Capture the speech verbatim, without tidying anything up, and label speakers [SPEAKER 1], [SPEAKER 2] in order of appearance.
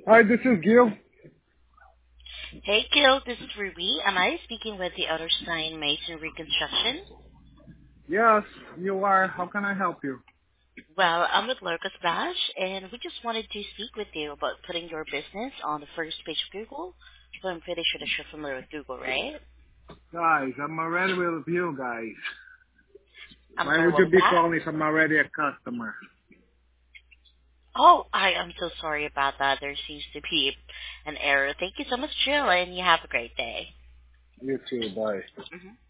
[SPEAKER 1] Hi, this is Gil.
[SPEAKER 2] Hey, Gil, this is Ruby. Am I speaking with the Outer Sign Masonry Construction?
[SPEAKER 1] Yes, you are. How can I help you?
[SPEAKER 2] Well, I'm with Locus Bash, and we just wanted to speak with you about putting your business on the first page of Google. So I'm pretty sure that you're familiar with Google, right?
[SPEAKER 1] Guys, I'm already with you guys.
[SPEAKER 2] I'm
[SPEAKER 1] Why
[SPEAKER 2] sorry,
[SPEAKER 1] would
[SPEAKER 2] what
[SPEAKER 1] you
[SPEAKER 2] was
[SPEAKER 1] be
[SPEAKER 2] that?
[SPEAKER 1] calling if I'm already a customer?
[SPEAKER 2] Oh, I am so sorry about that. There seems to be an error. Thank you so much, Jill, and you have a great day.
[SPEAKER 1] You too, bye.
[SPEAKER 2] hmm